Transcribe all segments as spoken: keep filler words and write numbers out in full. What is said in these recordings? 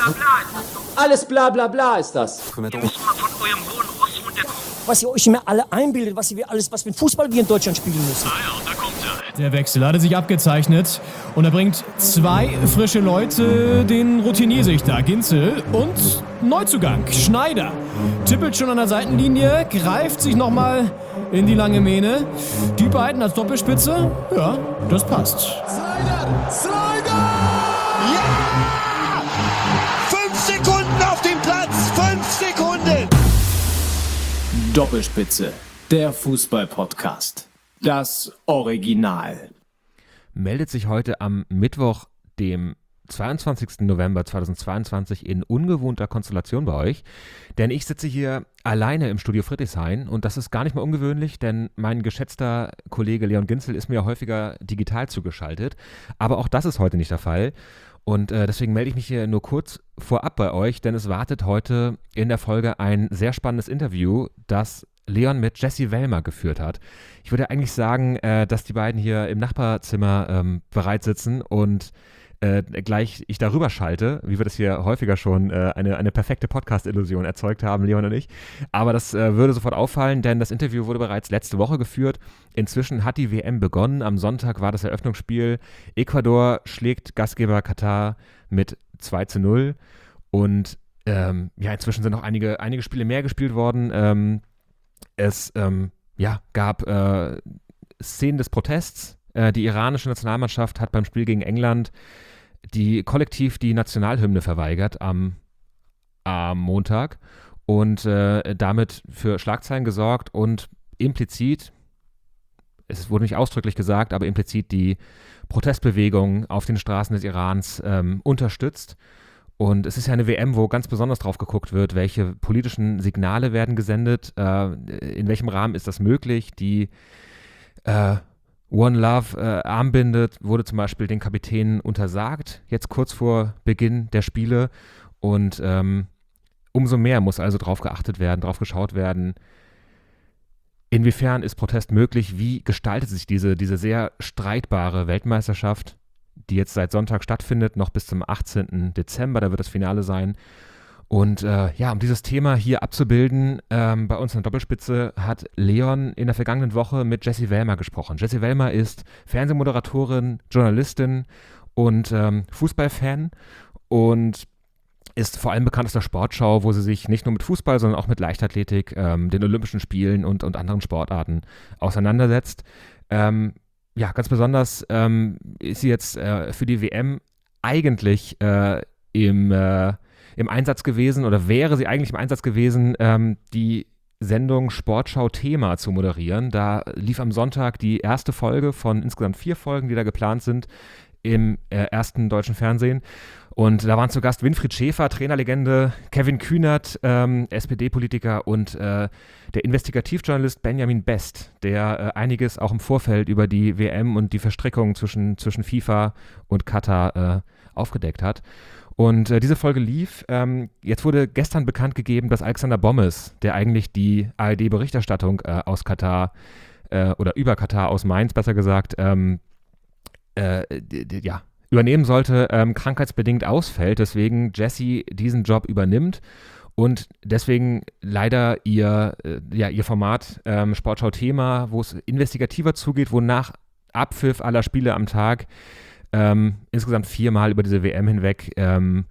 bla ist das doch. Alles bla bla bla ist das. Ihr müsst mal von eurem hohen Ross runterkommen. Was ihr euch immer alle einbildet, was wir alles, was für ein Fußball wir in Deutschland spielen müssen. Ah ja, da kommt er. Der Wechsel hatte sich abgezeichnet und er bringt zwei frische Leute, den Routiniersichter Ginzel und Neuzugang Schneider. Tippelt schon an der Seitenlinie, greift sich nochmal in die lange Mähne. Die beiden als Doppelspitze, ja, das passt. Slider! Slider! Ja! Fünf Sekunden auf dem Platz! Fünf Sekunden! Doppelspitze, der Fußball-Podcast. Das Original. Meldet sich heute am Mittwoch, dem zweiundzwanzigsten November zweitausendzweiundzwanzig in ungewohnter Konstellation bei euch, denn ich sitze hier alleine im Studio Friedrichshain und das ist gar nicht mal ungewöhnlich, denn mein geschätzter Kollege Leon Ginzel ist mir häufiger digital zugeschaltet, aber auch das ist heute nicht der Fall und äh, deswegen melde ich mich hier nur kurz vorab bei euch, denn es wartet heute in der Folge ein sehr spannendes Interview, das Leon mit Jessie Wellmer geführt hat. Ich würde eigentlich sagen, äh, dass die beiden hier im Nachbarzimmer ähm, bereit sitzen und Äh, gleich ich darüber schalte, wie wir das hier häufiger schon äh, eine, eine perfekte Podcast-Illusion erzeugt haben, Leon und ich. Aber das äh, würde sofort auffallen, denn das Interview wurde bereits letzte Woche geführt. Inzwischen hat die W M begonnen. Am Sonntag war das Eröffnungsspiel. Ecuador schlägt Gastgeber Katar mit zwei zu null. Und ähm, ja, inzwischen sind noch einige, einige Spiele mehr gespielt worden. Ähm, es ähm, ja, gab äh, Szenen des Protests. Äh, die iranische Nationalmannschaft hat beim Spiel gegen England die kollektiv die Nationalhymne verweigert am, am Montag und äh, damit für Schlagzeilen gesorgt und implizit, es wurde nicht ausdrücklich gesagt, aber implizit die Protestbewegung auf den Straßen des Irans ähm, unterstützt. Und es ist ja eine W M, wo ganz besonders drauf geguckt wird, welche politischen Signale werden gesendet, äh, in welchem Rahmen ist das möglich, die äh, One Love äh, Armbinde wurde zum Beispiel den Kapitänen untersagt, jetzt kurz vor Beginn der Spiele und ähm, umso mehr muss also drauf geachtet werden, drauf geschaut werden, inwiefern ist Protest möglich, wie gestaltet sich diese, diese sehr streitbare Weltmeisterschaft, die jetzt seit Sonntag stattfindet, noch bis zum achtzehnten Dezember, da wird das Finale sein. Und äh, ja, um dieses Thema hier abzubilden, ähm, bei uns in der Doppelspitze hat Leon in der vergangenen Woche mit Jessie Wellmer gesprochen. Jessie Wellmer ist Fernsehmoderatorin, Journalistin und ähm, Fußballfan und ist vor allem bekannt aus der Sportschau, wo sie sich nicht nur mit Fußball, sondern auch mit Leichtathletik, ähm, den Olympischen Spielen und, und anderen Sportarten auseinandersetzt. Ähm, ja, ganz besonders ähm, ist sie jetzt äh, für die W M eigentlich äh, im äh, im Einsatz gewesen oder wäre sie eigentlich im Einsatz gewesen, ähm, die Sendung Sportschau Thema zu moderieren. Da lief am Sonntag die erste Folge von insgesamt vier Folgen, die da geplant sind im äh, ersten deutschen Fernsehen. Und da waren zu Gast Winfried Schäfer, Trainerlegende, Kevin Kühnert, ähm, S P D-Politiker und äh, der Investigativjournalist Benjamin Best, der äh, einiges auch im Vorfeld über die W M und die Verstrickung zwischen, zwischen FIFA und Katar äh, aufgedeckt hat. Und äh, diese Folge lief. Ähm, jetzt wurde gestern bekannt gegeben, dass Alexander Bommes, der eigentlich die A R D-Berichterstattung äh, aus Katar äh, oder über Katar aus Mainz, besser gesagt, ähm, äh, d- d- ja, übernehmen sollte, ähm, krankheitsbedingt ausfällt. Deswegen Jessie diesen Job übernimmt und deswegen leider ihr, äh, ja, ihr Format ähm, Sportschau Thema, wo es investigativer zugeht, wo nach Abpfiff aller Spiele am Tag Ähm, insgesamt viermal über diese W M hinweg ähm,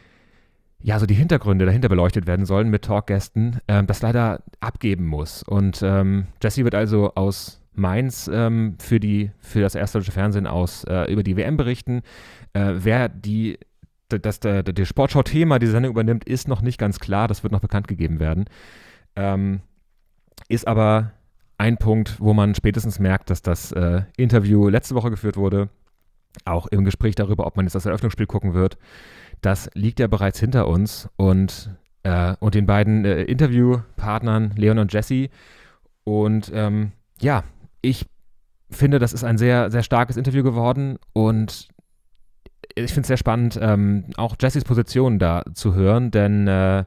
ja, so die Hintergründe dahinter beleuchtet werden sollen mit Talkgästen, ähm, das leider abgeben muss. Und ähm, Jessie wird also aus Mainz ähm, für, die, für das erste deutsche Fernsehen aus äh, über die W M berichten. Äh, wer die, das, der, der Sportschau-Thema diese Sendung übernimmt, ist noch nicht ganz klar. Das wird noch bekannt gegeben werden. Ähm, ist aber ein Punkt, wo man spätestens merkt, dass das äh, Interview letzte Woche geführt wurde. Auch im Gespräch darüber, ob man jetzt das Eröffnungsspiel gucken wird. Das liegt ja bereits hinter uns und, äh, und den beiden äh, Interviewpartnern Leon und Jessie. Und ähm, ja, ich finde, das ist ein sehr, sehr starkes Interview geworden und ich finde es sehr spannend, ähm, auch Jessies Position da zu hören, denn äh,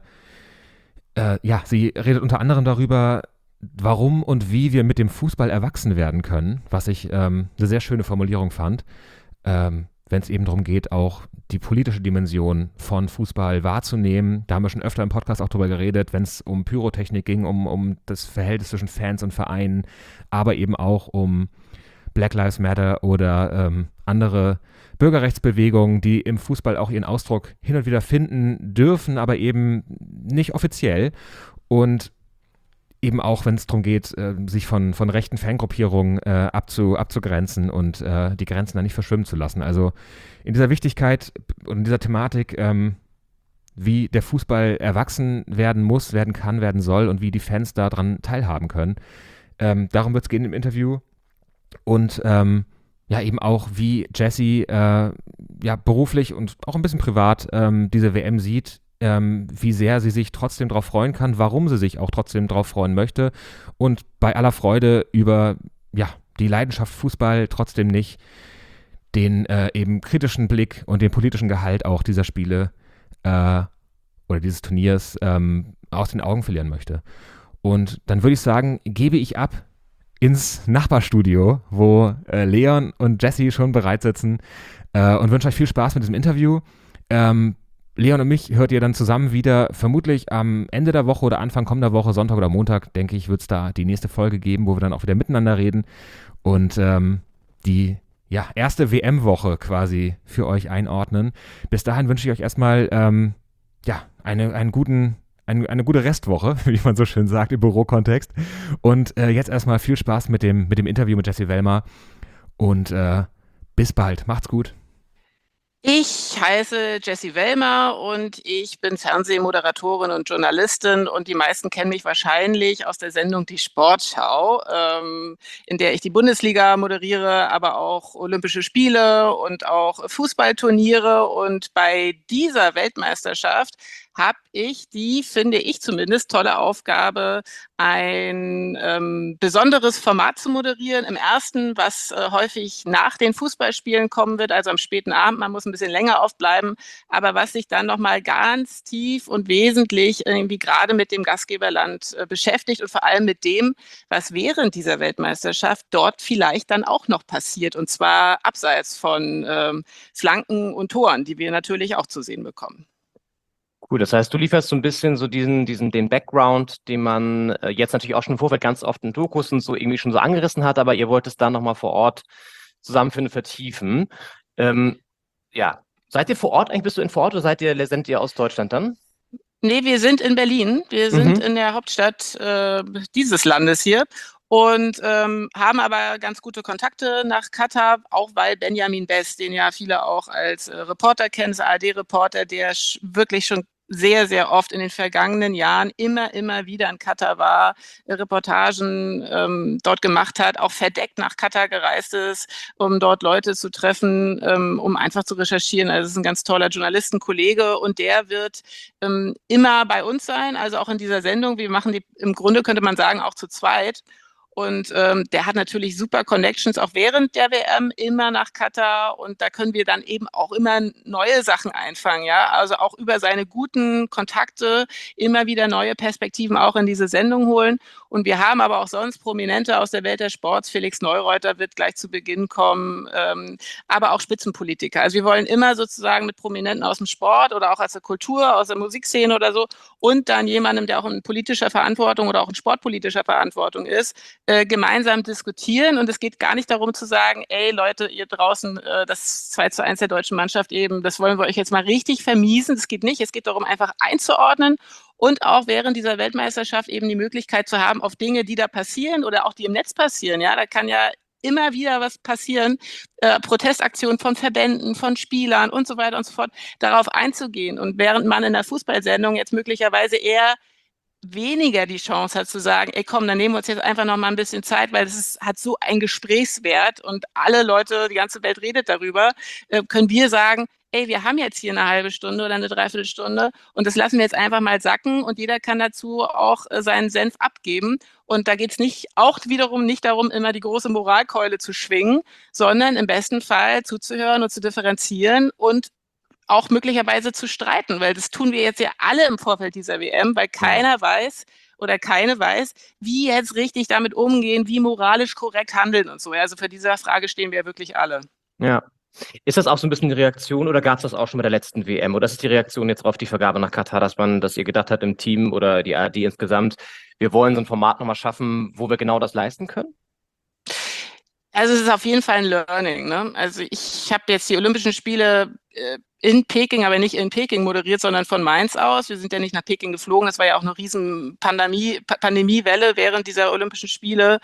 äh, ja, sie redet unter anderem darüber, warum und wie wir mit dem Fußball erwachsen werden können, was ich ähm, eine sehr schöne Formulierung fand. Ähm, wenn es eben darum geht, auch die politische Dimension von Fußball wahrzunehmen. Da haben wir schon öfter im Podcast auch drüber geredet, wenn es um Pyrotechnik ging, um, um das Verhältnis zwischen Fans und Vereinen, aber eben auch um Black Lives Matter oder ähm, andere Bürgerrechtsbewegungen, die im Fußball auch ihren Ausdruck hin und wieder finden dürfen, aber eben nicht offiziell. Und eben auch, wenn es darum geht, äh, sich von, von rechten Fangruppierungen äh, abzu, abzugrenzen und äh, die Grenzen da nicht verschwimmen zu lassen. Also in dieser Wichtigkeit und in dieser Thematik, ähm, wie der Fußball erwachsen werden muss, werden kann, werden soll und wie die Fans daran teilhaben können. Ähm, darum wird es gehen im Interview. Und ähm, ja, eben auch, wie Jesse äh, ja, beruflich und auch ein bisschen privat ähm, diese W M sieht, ähm, wie sehr sie sich trotzdem darauf freuen kann, warum sie sich auch trotzdem darauf freuen möchte und bei aller Freude über ja, die Leidenschaft Fußball trotzdem nicht den äh, eben kritischen Blick und den politischen Gehalt auch dieser Spiele äh, oder dieses Turniers ähm, aus den Augen verlieren möchte. Und dann würde ich sagen, gebe ich ab ins Nachbarstudio, wo äh, Leon und Jesse schon bereit sitzen äh, und wünsche euch viel Spaß mit diesem Interview. Ähm, Leon und mich hört ihr dann zusammen wieder, vermutlich am Ende der Woche oder Anfang kommender Woche, Sonntag oder Montag, denke ich, wird es da die nächste Folge geben, wo wir dann auch wieder miteinander reden und ähm, die ja, erste W M-Woche quasi für euch einordnen. Bis dahin wünsche ich euch erstmal ähm, ja, eine, einen guten Eine, eine gute Restwoche, wie man so schön sagt im Bürokontext. Und äh, jetzt erstmal viel Spaß mit dem, mit dem Interview mit Jesse Wellmer. Und äh, bis bald. Macht's gut. Ich heiße Jessie Wellmer und ich bin Fernsehmoderatorin und Journalistin und die meisten kennen mich wahrscheinlich aus der Sendung Die Sportschau, ähm, in der ich die Bundesliga moderiere, aber auch Olympische Spiele und auch Fußballturniere. Und bei dieser Weltmeisterschaft habe ich die, finde ich zumindest, tolle Aufgabe, ein ähm, besonderes Format zu moderieren. Im ersten, was äh, häufig nach den Fußballspielen kommen wird, also am späten Abend, man muss ein bisschen länger aufbleiben, aber was sich dann nochmal ganz tief und wesentlich irgendwie gerade mit dem Gastgeberland äh, beschäftigt und vor allem mit dem, was während dieser Weltmeisterschaft dort vielleicht dann auch noch passiert, und zwar abseits von ähm, Flanken und Toren, die wir natürlich auch zu sehen bekommen. Cool, das heißt, du lieferst so ein bisschen so diesen, diesen, den Background, den man äh, jetzt natürlich auch schon im Vorfeld ganz oft in Dokus und so irgendwie schon so angerissen hat, aber ihr wollt es dann nochmal vor Ort zusammenfinden, vertiefen. Ähm, ja, seid ihr vor Ort eigentlich? Bist du in vor Ort oder seid ihr, sendet ihr aus Deutschland dann? Nee, wir sind in Berlin. Wir sind Mhm. in der Hauptstadt äh, dieses Landes hier und ähm, haben aber ganz gute Kontakte nach Katar, auch weil Benjamin Best, den ja viele auch als äh, Reporter kennen, als A R D-Reporter, der sch- wirklich schon sehr, sehr oft in den vergangenen Jahren immer, immer wieder in Katar war, äh, Reportagen ähm, dort gemacht hat, auch verdeckt nach Katar gereist ist, um dort Leute zu treffen, ähm, um einfach zu recherchieren. Also es ist ein ganz toller Journalistenkollege und der wird ähm, immer bei uns sein, also auch in dieser Sendung. Wir machen die im Grunde, könnte man sagen, auch zu zweit. Und ähm, der hat natürlich super Connections auch während der W M immer nach Katar und da können wir dann eben auch immer neue Sachen einfangen, ja, also auch über seine guten Kontakte immer wieder neue Perspektiven auch in diese Sendung holen. Und wir haben aber auch sonst Prominente aus der Welt des Sports. Felix Neureuter wird gleich zu Beginn kommen, ähm, aber auch Spitzenpolitiker. Also wir wollen immer sozusagen mit Prominenten aus dem Sport oder auch aus der Kultur, aus der Musikszene oder so und dann jemandem, der auch in politischer Verantwortung oder auch in sportpolitischer Verantwortung ist, äh, gemeinsam diskutieren. Und es geht gar nicht darum zu sagen, ey Leute, ihr draußen, äh, das zwei zu eins der deutschen Mannschaft eben, das wollen wir euch jetzt mal richtig vermiesen. Das geht nicht. Es geht darum, einfach einzuordnen und auch während dieser Weltmeisterschaft eben die Möglichkeit zu haben, auf Dinge, die da passieren oder auch die im Netz passieren, ja, da kann ja immer wieder was passieren, äh, Protestaktionen von Verbänden, von Spielern und so weiter und so fort, darauf einzugehen. Und während man in der Fußballsendung jetzt möglicherweise eher weniger die Chance hat zu sagen, ey komm, dann nehmen wir uns jetzt einfach noch mal ein bisschen Zeit, weil es ist, hat so einen Gesprächswert und alle Leute, die ganze Welt redet darüber, äh, können wir sagen, ey, wir haben jetzt hier eine halbe Stunde oder eine Dreiviertelstunde und das lassen wir jetzt einfach mal sacken und jeder kann dazu auch äh, seinen Senf abgeben. Und da geht es nicht, auch wiederum nicht darum, immer die große Moralkeule zu schwingen, sondern im besten Fall zuzuhören und zu differenzieren und auch möglicherweise zu streiten, weil das tun wir jetzt ja alle im Vorfeld dieser W M, weil keiner weiß oder keine weiß, wie jetzt richtig damit umgehen, wie moralisch korrekt handeln und so. Also für diese Frage stehen wir wirklich alle. Ja. Ist das auch so ein bisschen die Reaktion oder gab es das auch schon bei der letzten W M? Oder ist es die Reaktion jetzt auf die Vergabe nach Katar, dass man, dass ihr gedacht habt im Team oder die A R D insgesamt, wir wollen so ein Format nochmal schaffen, wo wir genau das leisten können? Also es ist auf jeden Fall ein Learning. Ne? Also ich habe jetzt die Olympischen Spiele äh, in Peking, aber nicht in Peking moderiert, sondern von Mainz aus. Wir sind ja nicht nach Peking geflogen. Das war ja auch eine riesen Pandemie, Pandemiewelle während dieser Olympischen Spiele.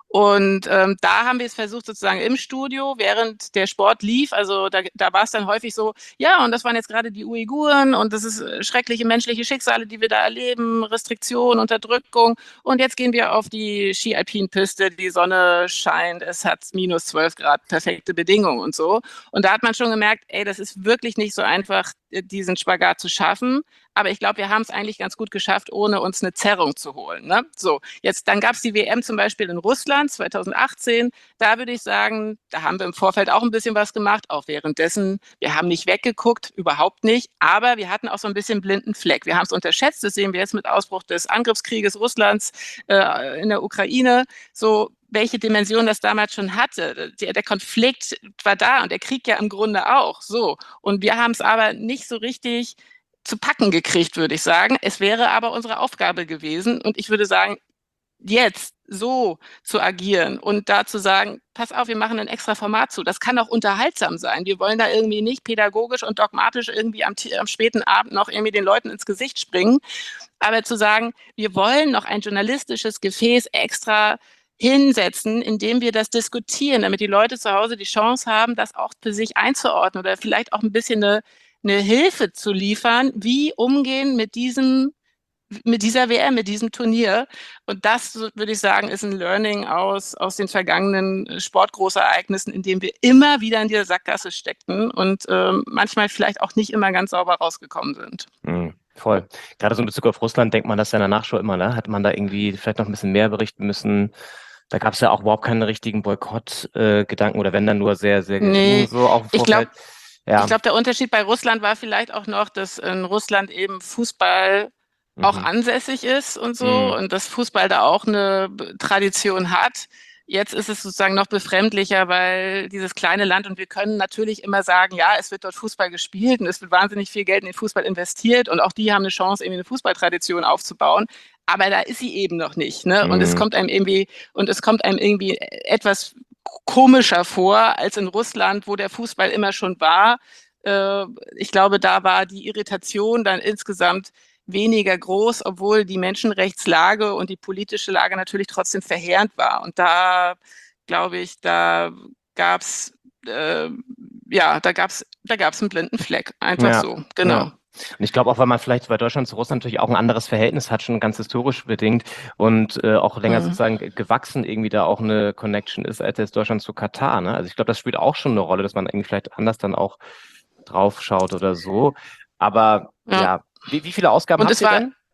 Und ähm, da haben wir es versucht, sozusagen im Studio, während der Sport lief. Also da, da war es dann häufig so, ja, und das waren jetzt gerade die Uiguren und das ist schreckliche menschliche Schicksale, die wir da erleben, Restriktion, Unterdrückung. Und jetzt gehen wir auf die Ski-Alpin-Piste, die Sonne scheint, es hat minus zwölf Grad, perfekte Bedingungen und so. Und da hat man schon gemerkt, ey, das ist wirklich nicht so einfach, diesen Spagat zu schaffen. Aber ich glaube, wir haben es eigentlich ganz gut geschafft, ohne uns eine Zerrung zu holen. Ne? So, jetzt dann gab es die W M zum Beispiel in Russland zwanzig achtzehn. Da würde ich sagen, da haben wir im Vorfeld auch ein bisschen was gemacht, auch währenddessen. Wir haben nicht weggeguckt, überhaupt nicht. Aber wir hatten auch so ein bisschen blinden Fleck. Wir haben es unterschätzt. Das sehen wir jetzt mit Ausbruch des Angriffskrieges Russlands äh, in der Ukraine. So, welche Dimension das damals schon hatte. Der, der Konflikt war da und der Krieg ja im Grunde auch. So, und wir haben es aber nicht so richtig zu packen gekriegt, würde ich sagen. Es wäre aber unsere Aufgabe gewesen. Und ich würde sagen, jetzt so zu agieren und da zu sagen, pass auf, wir machen ein extra Format zu. Das kann auch unterhaltsam sein. Wir wollen da irgendwie nicht pädagogisch und dogmatisch irgendwie am, am späten Abend noch irgendwie den Leuten ins Gesicht springen. Aber zu sagen, wir wollen noch ein journalistisches Gefäß extra hinsetzen, indem wir das diskutieren, damit die Leute zu Hause die Chance haben, das auch für sich einzuordnen oder vielleicht auch ein bisschen eine eine Hilfe zu liefern, wie umgehen mit diesem, mit dieser W M, mit diesem Turnier. Und das, würde ich sagen, ist ein Learning aus, aus den vergangenen Sportgroßereignissen, in dem wir immer wieder in dieser Sackgasse steckten und ähm, manchmal vielleicht auch nicht immer ganz sauber rausgekommen sind. Mhm. Voll. Gerade so in Bezug auf Russland denkt man das ja in der Nachschau immer, ne? Hat man da irgendwie vielleicht noch ein bisschen mehr berichten müssen? Da gab es ja auch überhaupt keinen richtigen Boykott-Gedanken äh, oder wenn dann nur sehr, sehr gering nee, so auf dem ich glaube, Ja. Ich glaube, der Unterschied bei Russland war vielleicht auch noch, dass in Russland eben Fußball mhm. auch ansässig ist und so mhm. und dass Fußball da auch eine Tradition hat. Jetzt ist es sozusagen noch befremdlicher, weil dieses kleine Land und wir können natürlich immer sagen, ja, es wird dort Fußball gespielt und es wird wahnsinnig viel Geld in den Fußball investiert und auch die haben eine Chance, irgendwie eine Fußballtradition aufzubauen. Aber da ist sie eben noch nicht, ne? Mhm. Und es kommt einem irgendwie und es kommt einem irgendwie etwas komischer vor als in Russland, wo der Fußball immer schon war. Äh, ich glaube, da war die Irritation dann insgesamt weniger groß, obwohl die Menschenrechtslage und die politische Lage natürlich trotzdem verheerend war. Und da, glaube ich, da gab es äh, ja, da gab's, da gab's einen blinden Fleck. Einfach ja, so, genau. Ja. Und ich glaube auch, weil man vielleicht bei Deutschland zu Russland natürlich auch ein anderes Verhältnis hat, schon ganz historisch bedingt und äh, auch länger mhm. sozusagen gewachsen irgendwie da auch eine Connection ist, als jetzt Deutschland zu Katar. Ne? Also ich glaube, das spielt auch schon eine Rolle, dass man irgendwie vielleicht anders dann auch drauf schaut oder so. Aber ja, ja wie, wie viele Ausgaben und habt ihr war, denn?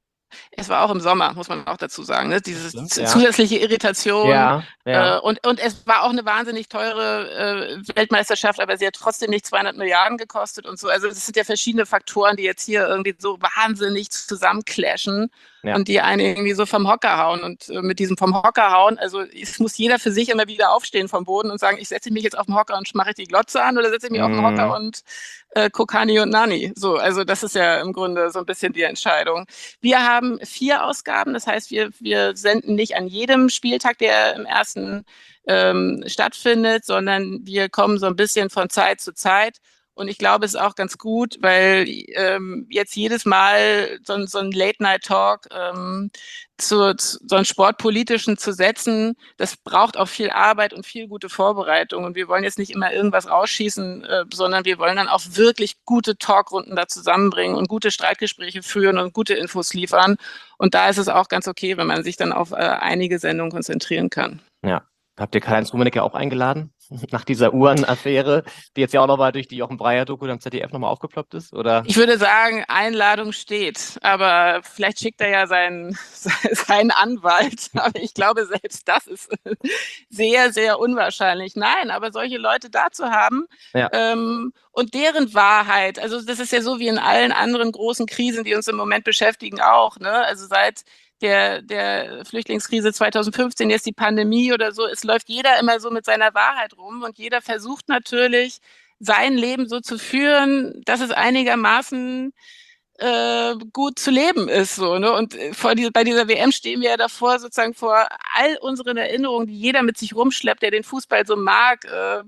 Es war auch im Sommer, muss man auch dazu sagen, ne? Diese Stimmt, z- ja. zusätzliche Irritation. Ja, ja. Äh, und, und es war auch eine wahnsinnig teure äh, Weltmeisterschaft, aber sie hat trotzdem nicht zweihundert Milliarden gekostet und so. Also es sind ja verschiedene Faktoren, die jetzt hier irgendwie so wahnsinnig zusammenclashen Ja. und die einen irgendwie so vom Hocker hauen. Und äh, mit diesem vom Hocker hauen, also es muss jeder für sich immer wieder aufstehen vom Boden und sagen, ich setze mich jetzt auf den Hocker und mache ich die Glotze an oder setze ich mich auf den Mhm. Hocker und äh, guck Hani und Nani. So, also das ist ja im Grunde so ein bisschen die Entscheidung. Wir haben vier Ausgaben, das heißt, wir, wir senden nicht an jedem Spieltag, der im ersten ähm, stattfindet, sondern wir kommen so ein bisschen von Zeit zu Zeit. Und ich glaube, es ist auch ganz gut, weil ähm, jetzt jedes Mal so, so ein Late-Night-Talk ähm, zu, zu so einen sportpolitischen zu setzen, das braucht auch viel Arbeit und viel gute Vorbereitung. Und wir wollen jetzt nicht immer irgendwas rausschießen, äh, sondern wir wollen dann auch wirklich gute Talkrunden da zusammenbringen und gute Streitgespräche führen und gute Infos liefern. Und da ist es auch ganz okay, wenn man sich dann auf äh, einige Sendungen konzentrieren kann. Ja. Habt ihr Karl-Heinz Rummenigge auch eingeladen? Nach dieser Uhrenaffäre, die jetzt ja auch nochmal durch die Jochen Breyer-Doku am Z D F nochmal aufgeploppt ist? Oder? Ich würde sagen, Einladung steht, aber vielleicht schickt er ja seinen, seinen Anwalt. Aber ich glaube, selbst das ist sehr, sehr unwahrscheinlich. Nein, aber solche Leute da zu haben Ja. ähm, und deren Wahrheit, also das ist ja so wie in allen anderen großen Krisen, die uns im Moment beschäftigen auch, ne? Also seit der, der Flüchtlingskrise zweitausendfünfzehn, jetzt die Pandemie oder so, es läuft jeder immer so mit seiner Wahrheit rum und jeder versucht natürlich, sein Leben so zu führen, dass es einigermaßen äh, gut zu leben ist. So, ne? Und vor die, bei dieser W M stehen wir ja davor, sozusagen vor all unseren Erinnerungen, die jeder mit sich rumschleppt, der den Fußball so mag. Äh,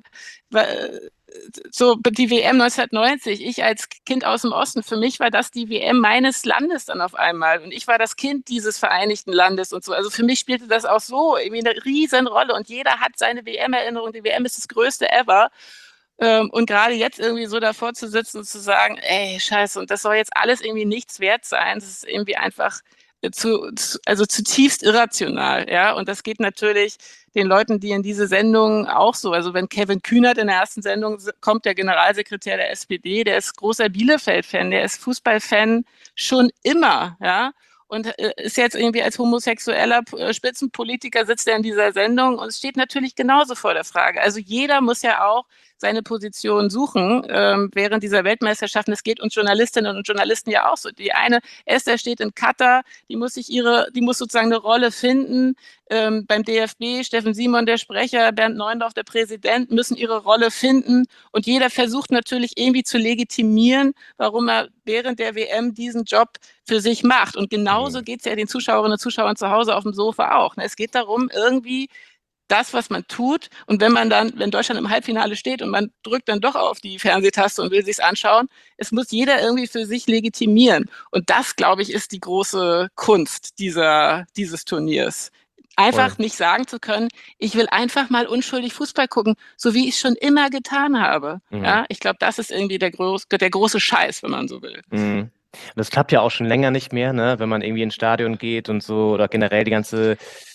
so die W M neunzehnhundertneunzig, ich als Kind aus dem Osten, für mich war das die W M meines Landes dann auf einmal. Und ich war das Kind dieses Vereinigten Landes und so. Also für mich spielte das auch so irgendwie eine riesen Rolle. Und jeder hat seine W M-Erinnerung. Die W M ist das Größte ever. Und gerade jetzt irgendwie so davor zu sitzen und zu sagen, ey, scheiße, und das soll jetzt alles irgendwie nichts wert sein, das ist irgendwie einfach zu, also zutiefst irrational, ja, und das geht natürlich den Leuten, die in diese Sendung auch so, also wenn Kevin Kühnert in der ersten Sendung kommt, der Generalsekretär der S P D, der ist großer Bielefeld-Fan, der ist Fußballfan schon immer, ja, und ist jetzt irgendwie als homosexueller Spitzenpolitiker sitzt er in dieser Sendung und es steht natürlich genauso vor der Frage. Also jeder muss ja auch seine Position suchen ähm, während dieser Weltmeisterschaften. Das geht uns Journalistinnen und Journalisten ja auch so. Die eine, Esther steht in Katar, die muss sich ihre, die muss sozusagen eine Rolle finden. Ähm, beim D F B, Steffen Simon, der Sprecher, Bernd Neuendorf, der Präsident, müssen ihre Rolle finden. Und jeder versucht natürlich irgendwie zu legitimieren, warum er während der W M diesen Job für sich macht. Und genauso geht es ja den Zuschauerinnen und Zuschauern zu Hause auf dem Sofa auch. Es geht darum, irgendwie das, was man tut, und wenn man dann, wenn Deutschland im Halbfinale steht und man drückt dann doch auf die Fernsehtaste und will sich's anschauen, es muss jeder irgendwie für sich legitimieren. Und das, glaube ich, ist die große Kunst dieser, dieses Turniers. Einfach Voll. Nicht sagen zu können, ich will einfach mal unschuldig Fußball gucken, so wie ich es schon immer getan habe. Mhm. Ja, ich glaube, das ist irgendwie der, groß, der große Scheiß, wenn man so will. Mhm. Das klappt ja auch schon länger nicht mehr, ne? Wenn man irgendwie ins Stadion geht und so, oder generell die ganze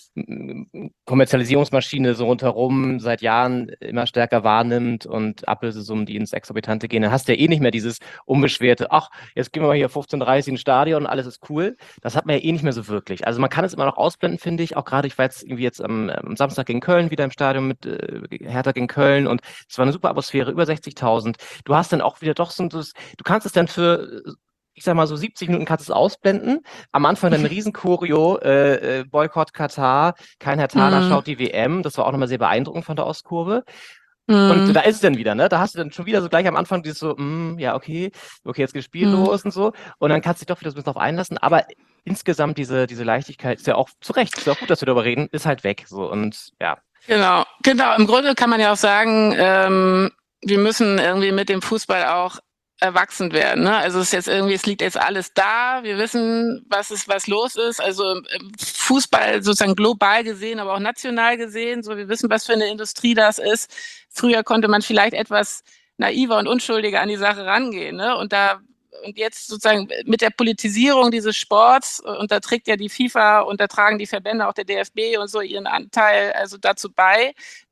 Kommerzialisierungsmaschine so rundherum seit Jahren immer stärker wahrnimmt und Ablösesummen, die ins Exorbitante gehen, dann hast du ja eh nicht mehr dieses unbeschwerte, ach, jetzt gehen wir mal hier fünfzehn Uhr dreißig ins Stadion und alles ist cool. Das hat man ja eh nicht mehr so wirklich. Also man kann es immer noch ausblenden, finde ich. Auch gerade, ich war jetzt irgendwie jetzt am, am Samstag gegen Köln wieder im Stadion mit äh, Hertha gegen Köln und es war eine super Atmosphäre, über sechzigtausend. Du hast dann auch wieder doch so ein, du kannst es dann für ich sag mal so siebzig Minuten kannst du es ausblenden. Am Anfang dann ein Riesen-Choreo, äh, äh, Boykott Katar, kein Herr Thaler mm. schaut die W M. Das war auch nochmal sehr beeindruckend von der Ostkurve. Mm. Und da ist es dann wieder, ne? Da hast du dann schon wieder so gleich am Anfang dieses so, mm, ja, okay, okay, jetzt geht das Spiel mm. los und so. Und dann kannst du dich doch wieder so ein bisschen drauf einlassen. Aber insgesamt diese, diese Leichtigkeit ist ja auch zu Recht, ist ja auch gut, dass wir darüber reden, ist halt weg. So und ja. Genau, genau. Im Grunde kann man ja auch sagen, ähm, wir müssen irgendwie mit dem Fußball auch erwachsen werden. Ne? Also es ist jetzt irgendwie, es liegt jetzt alles da. Wir wissen, was ist, was los ist. Also Fußball sozusagen global gesehen, aber auch national gesehen. So, wir wissen, was für eine Industrie das ist. Früher konnte man vielleicht etwas naiver und unschuldiger an die Sache rangehen. Ne? Und da und jetzt sozusagen mit der Politisierung dieses Sports, und da trägt ja die FIFA und da tragen die Verbände, auch der D F B und so ihren Anteil also dazu bei.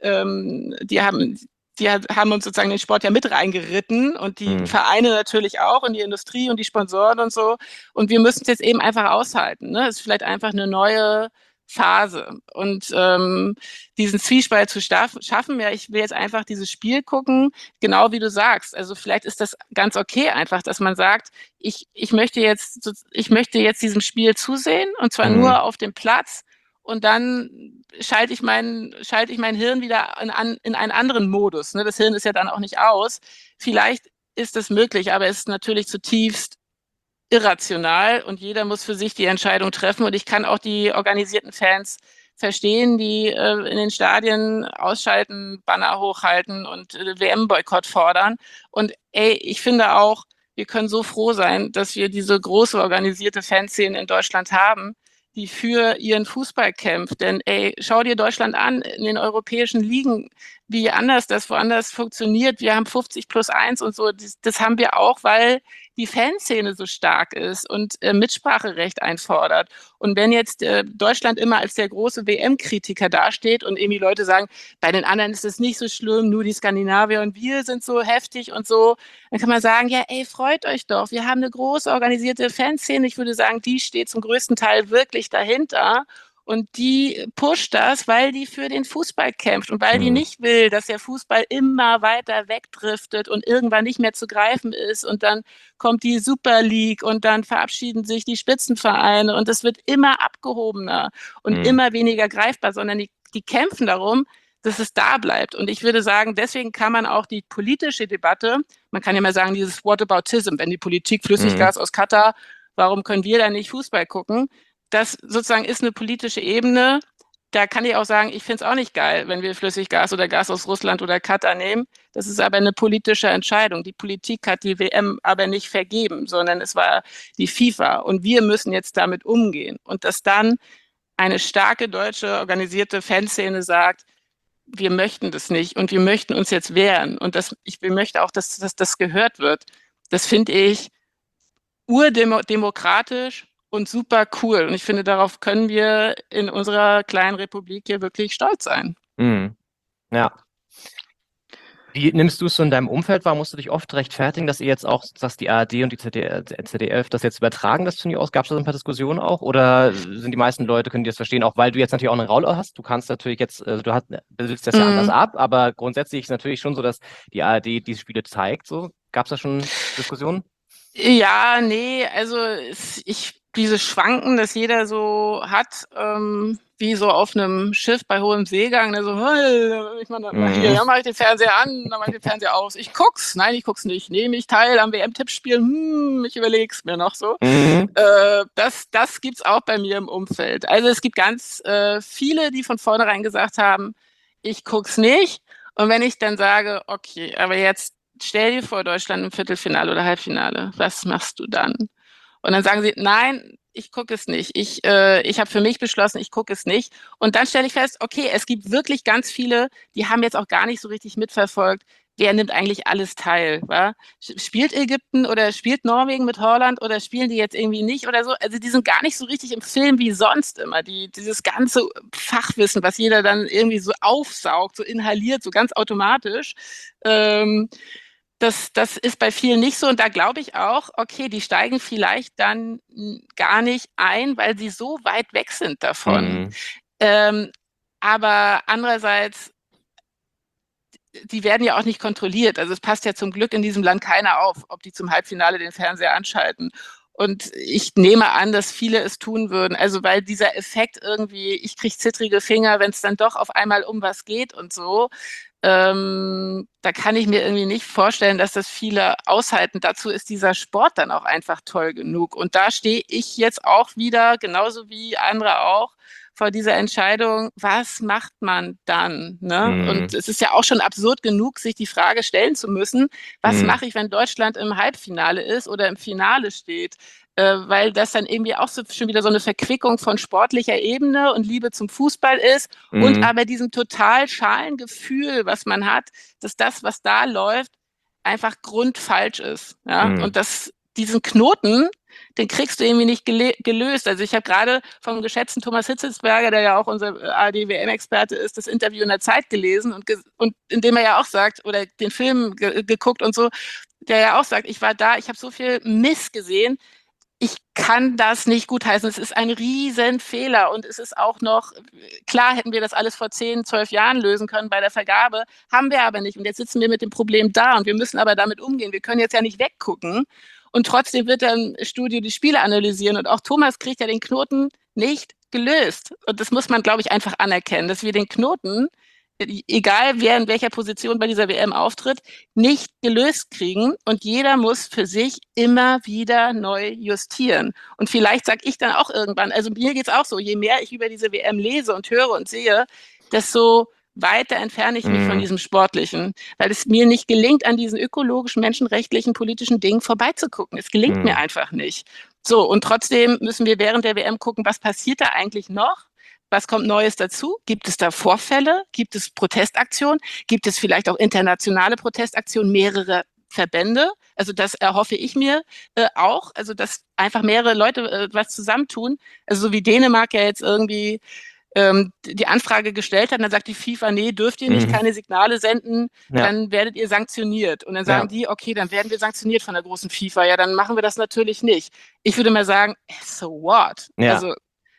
Ähm, die haben Die haben uns sozusagen den Sport ja mit reingeritten und die mhm. Vereine natürlich auch und die Industrie und die Sponsoren und so. Und wir müssen es jetzt eben einfach aushalten. Ne? Es ist vielleicht einfach eine neue Phase. Und ähm, diesen Zwiespalt zu schaffen, ja, ich will jetzt einfach dieses Spiel gucken, genau wie du sagst. Also vielleicht ist das ganz okay einfach, dass man sagt, ich, ich möchte jetzt, ich möchte jetzt diesem Spiel zusehen und zwar mhm. nur auf dem Platz. Und dann schalte ich mein, schalte ich mein Hirn wieder in, in einen anderen Modus. Ne? Das Hirn ist ja dann auch nicht aus. Vielleicht ist es möglich, aber es ist natürlich zutiefst irrational und jeder muss für sich die Entscheidung treffen. Und ich kann auch die organisierten Fans verstehen, die äh, in den Stadien ausschalten, Banner hochhalten und äh, W M-Boykott fordern. Und ey, ich finde auch, wir können so froh sein, dass wir diese große organisierte Fanszene in Deutschland haben, die für ihren Fußball kämpft. Denn ey, schau dir Deutschland an, in den europäischen Ligen, wie anders das woanders funktioniert. Wir haben fünfzig plus eins und so. Das, das haben wir auch, weil die Fanszene so stark ist und äh, Mitspracherecht einfordert. Und wenn jetzt äh, Deutschland immer als der große W M-Kritiker dasteht und irgendwie Leute sagen, bei den anderen ist es nicht so schlimm, nur die Skandinavier und wir sind so heftig und so, dann kann man sagen, ja, ey, freut euch doch. Wir haben eine große organisierte Fanszene. Ich würde sagen, die steht zum größten Teil wirklich dahinter. Und die pusht das, weil die für den Fußball kämpft und weil die Mhm. nicht will, dass der Fußball immer weiter wegdriftet und irgendwann nicht mehr zu greifen ist. Und dann kommt die Super League und dann verabschieden sich die Spitzenvereine und es wird immer abgehobener und Mhm. immer weniger greifbar, sondern die, die kämpfen darum, dass es da bleibt. Und ich würde sagen, deswegen kann man auch die politische Debatte, man kann ja mal sagen, dieses Whataboutism, wenn die Politik Flüssiggas aus Katar, warum können wir da nicht Fußball gucken? Das sozusagen ist eine politische Ebene. Da kann ich auch sagen, ich finde es auch nicht geil, wenn wir Flüssiggas oder Gas aus Russland oder Katar nehmen. Das ist aber eine politische Entscheidung. Die Politik hat die W M aber nicht vergeben, sondern es war die FIFA. Und wir müssen jetzt damit umgehen. Und dass dann eine starke deutsche organisierte Fanszene sagt, wir möchten das nicht und wir möchten uns jetzt wehren. Und das, ich möchte auch, dass, dass das gehört wird. Das finde ich urdemokratisch und super cool. Und ich finde, darauf können wir in unserer kleinen Republik hier wirklich stolz sein. Mhm. Ja. Wie nimmst du es so in deinem Umfeld wahr? Musst du dich oft rechtfertigen, dass ihr jetzt auch, dass die A R D und die Z D F das jetzt übertragen, das Turnier aus? Gab es da so ein paar Diskussionen auch? Oder sind die meisten Leute, können die das verstehen, auch weil du jetzt natürlich auch eine Rolle hast? Du kannst natürlich jetzt, also du hast, besitzt das ja Mhm. anders ab, aber grundsätzlich ist es natürlich schon so, dass die A R D diese Spiele zeigt. So. Gab es da schon Diskussionen? Ja, nee, also es, ich, dieses Schwanken, das jeder so hat, ähm, wie so auf einem Schiff bei hohem Seegang, ne, so, hey, ich meine, Mhm. hier, ja, mache ich den Fernseher an, dann mache ich den Fernseher aus. Ich guck's, nein, ich guck's nicht. Nehme ich teil am W M-Tippspiel? Hm, ich überleg's mir noch so. Mhm. Äh, das, das gibt's auch bei mir im Umfeld. Also es gibt ganz äh, viele, die von vornherein gesagt haben, ich guck's nicht. Und wenn ich dann sage, okay, aber jetzt stell dir vor, Deutschland im Viertelfinale oder Halbfinale, was machst du dann? Und dann sagen sie, nein, ich gucke es nicht. Ich, äh, ich habe für mich beschlossen, ich gucke es nicht. Und dann stelle ich fest, okay, es gibt wirklich ganz viele, die haben jetzt auch gar nicht so richtig mitverfolgt, wer nimmt eigentlich alles teil. Wa? Spielt Ägypten oder spielt Norwegen mit Holland oder spielen die jetzt irgendwie nicht oder so? Also die sind gar nicht so richtig im Film wie sonst immer. Die, dieses ganze Fachwissen, was jeder dann irgendwie so aufsaugt, so inhaliert, so ganz automatisch. Ähm, Das, das ist bei vielen nicht so. Und da glaube ich auch, okay, die steigen vielleicht dann gar nicht ein, weil sie so weit weg sind davon. Mhm. Ähm, aber andererseits, die werden ja auch nicht kontrolliert. Also es passt ja zum Glück in diesem Land keiner auf, ob die zum Halbfinale den Fernseher anschalten. Und ich nehme an, dass viele es tun würden. Also weil dieser Effekt irgendwie, ich kriege zittrige Finger, wenn es dann doch auf einmal um was geht und so. Ähm, da kann ich mir irgendwie nicht vorstellen, dass das viele aushalten. Dazu ist dieser Sport dann auch einfach toll genug. Und da stehe ich jetzt auch wieder, genauso wie andere auch, vor dieser Entscheidung, was macht man dann? Ne? Mhm. Und es ist ja auch schon absurd genug, sich die Frage stellen zu müssen, was Mhm. mache ich, wenn Deutschland im Halbfinale ist oder im Finale steht? Äh, weil das dann irgendwie auch so schon wieder so eine Verquickung von sportlicher Ebene und Liebe zum Fußball ist Mhm. und aber diesem total schalen Gefühl, was man hat, dass das, was da läuft, einfach grundfalsch ist. Ja? Mhm. Und das, diesen Knoten, den kriegst du irgendwie nicht gele- gelöst. Also ich habe gerade vom geschätzten Thomas Hitzelsberger, der ja auch unser A R D-W M-Experte ist, das Interview in der Zeit gelesen und, ge- und in dem er ja auch sagt, oder den Film ge- geguckt und so, der ja auch sagt, ich war da, ich habe so viel Mist gesehen, ich kann das nicht gutheißen. Es ist ein Riesenfehler und es ist auch noch, klar hätten wir das alles vor zehn, zwölf Jahren lösen können bei der Vergabe, haben wir aber nicht. Und jetzt sitzen wir mit dem Problem da und wir müssen aber damit umgehen. Wir können jetzt ja nicht weggucken und trotzdem wird dann Studio die Spiele analysieren und auch Thomas kriegt ja den Knoten nicht gelöst. Und das muss man, glaube ich, einfach anerkennen, dass wir den Knoten, egal wer in welcher Position bei dieser W M auftritt, nicht gelöst kriegen und jeder muss für sich immer wieder neu justieren. Und vielleicht sage ich dann auch irgendwann, also mir geht es auch so, je mehr ich über diese W M lese und höre und sehe, desto weiter entferne ich mich Mhm. von diesem Sportlichen, weil es mir nicht gelingt, an diesen ökologischen, menschenrechtlichen, politischen Dingen vorbeizugucken. Es gelingt Mhm. mir einfach nicht. So, und trotzdem müssen wir während der W M gucken, was passiert da eigentlich noch? Was kommt Neues dazu? Gibt es da Vorfälle? Gibt es Protestaktionen? Gibt es vielleicht auch internationale Protestaktionen, mehrere Verbände? Also das erhoffe ich mir äh, auch, also dass einfach mehrere Leute äh, was zusammentun. Also so wie Dänemark ja jetzt irgendwie ähm, die Anfrage gestellt hat, und dann sagt die FIFA, nee, dürft ihr nicht Mhm. keine Signale senden, Ja. dann werdet ihr sanktioniert. Und dann sagen Ja. die, okay, dann werden wir sanktioniert von der großen FIFA. Ja, dann machen wir das natürlich nicht. Ich würde mal sagen, so what? Ja. Also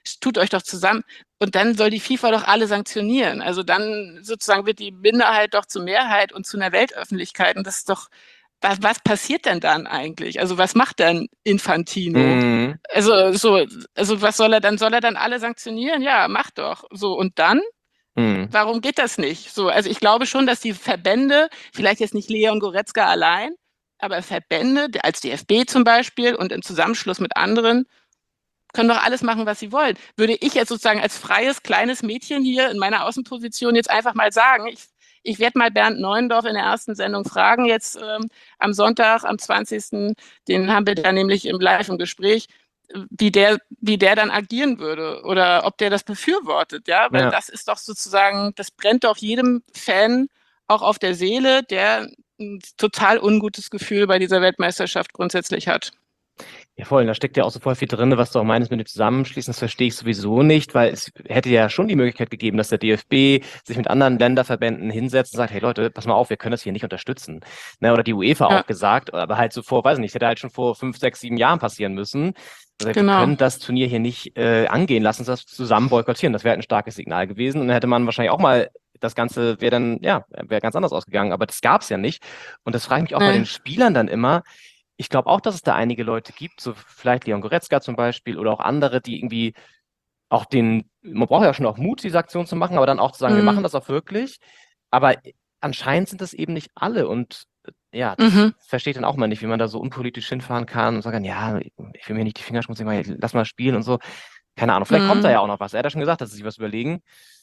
tut euch doch zusammen. Und dann soll die FIFA doch alle sanktionieren. Also dann sozusagen wird die Minderheit doch zur Mehrheit und zu einer Weltöffentlichkeit. Und das ist doch, was, was passiert denn dann eigentlich? Also was macht dann Infantino? Mhm. Also so, also was soll er dann? Soll er dann alle sanktionieren? Ja, macht doch. So, und dann? Mhm. Warum geht das nicht? So, also ich glaube schon, dass die Verbände, vielleicht jetzt nicht Leon Goretzka allein, aber Verbände, als D F B zum Beispiel und im Zusammenschluss mit anderen, können doch alles machen, was sie wollen. Würde ich jetzt sozusagen als freies, kleines Mädchen hier in meiner Außenposition jetzt einfach mal sagen, ich, ich werde mal Bernd Neuendorf in der ersten Sendung fragen, jetzt ähm, am Sonntag, am zwanzigsten, den haben wir dann nämlich im Live im Gespräch, wie der, wie der dann agieren würde oder ob der das befürwortet, ja, weil Ja. das ist doch sozusagen, das brennt doch jedem Fan auch auf der Seele, der ein total ungutes Gefühl bei dieser Weltmeisterschaft grundsätzlich hat. Ja, voll. Da steckt ja auch so voll viel drin, was du auch meinst mit dem Zusammenschließen. Das verstehe ich sowieso nicht, weil es hätte ja schon die Möglichkeit gegeben, dass der D F B sich mit anderen Länderverbänden hinsetzt und sagt, hey Leute, pass mal auf, wir können das hier nicht unterstützen. Ne, oder die UEFA Ja. auch gesagt, aber halt so vor, weiß ich nicht, hätte halt schon vor fünf, sechs, sieben Jahren passieren müssen. Also Genau. Wir können das Turnier hier nicht äh, angehen, lass uns das zusammen boykottieren. Das wäre halt ein starkes Signal gewesen. Und dann hätte man wahrscheinlich auch mal, das Ganze wäre dann, ja, wäre ganz anders ausgegangen. Aber das gab es ja nicht. Und das frage ich mich auch bei Nee. den Spielern dann immer. Ich glaube auch, dass es da einige Leute gibt, so vielleicht Leon Goretzka zum Beispiel oder auch andere, die irgendwie auch den, man braucht ja schon auch Mut, diese Aktion zu machen, aber dann auch zu sagen, wir Mhm. machen das auch wirklich. Aber anscheinend sind das eben nicht alle und äh, ja, das Mhm. verstehe ich dann auch mal nicht, wie man da so unpolitisch hinfahren kann und sagen, ja, ich will mir nicht die Finger schmutzig machen, lass mal spielen und so. Keine Ahnung, vielleicht Mhm. kommt da ja auch noch was. Er hat ja schon gesagt, dass sie sich was überlegen.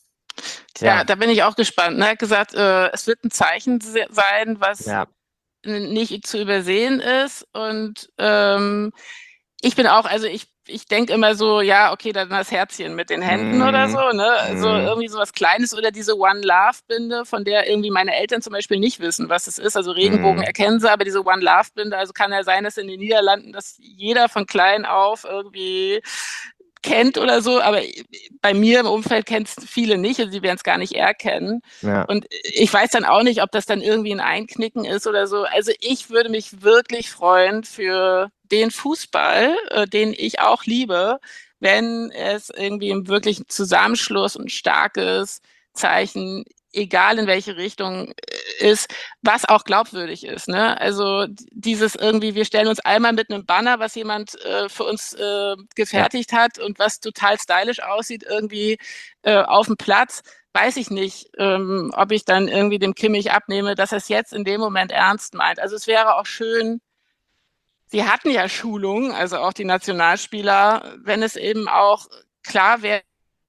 Ja, Ja. da bin ich auch gespannt. Er hat gesagt, äh, es wird ein Zeichen se- sein, was Ja, n- nicht zu übersehen ist. Und ähm, ich bin auch, also ich, ich denke immer so, ja, okay, dann das Herzchen mit den Händen Mhm. oder so, ne? Also Mhm. irgendwie so was Kleines oder diese One Love Binde, von der irgendwie meine Eltern zum Beispiel nicht wissen, was es ist. Also Regenbogen Mhm. erkennen sie, aber diese One Love Binde, also kann ja sein, dass in den Niederlanden das jeder von klein auf irgendwie kennt oder so, aber bei mir im Umfeld kennt es viele nicht, also sie werden es gar nicht erkennen. Ja. Und ich weiß dann auch nicht, ob das dann irgendwie ein Einknicken ist oder so. Also ich würde mich wirklich freuen für den Fußball, äh, den ich auch liebe, wenn es irgendwie im wirklichen Zusammenschluss und starkes Zeichen, egal in welche Richtung, äh, ist, was auch glaubwürdig ist. Ne? Also d- dieses irgendwie, wir stellen uns einmal mit einem Banner, was jemand äh, für uns äh, gefertigt hat und was total stylisch aussieht, irgendwie äh, auf dem Platz, weiß ich nicht, ähm, ob ich dann irgendwie dem Kimmich abnehme, dass er es jetzt in dem Moment ernst meint. Also es wäre auch schön, sie hatten ja Schulungen, also auch die Nationalspieler, wenn es eben auch klar wäre,